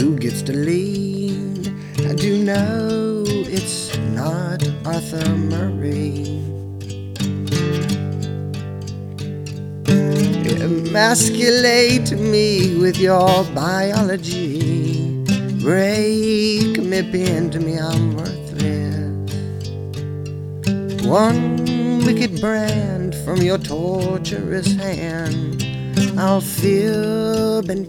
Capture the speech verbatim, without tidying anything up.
who gets to lead? I do know it's not Arthur Murray. Emasculate me with your biology. Break me, bend me, I'm worthless. One wicked brand from your torturous hand, I'll fib and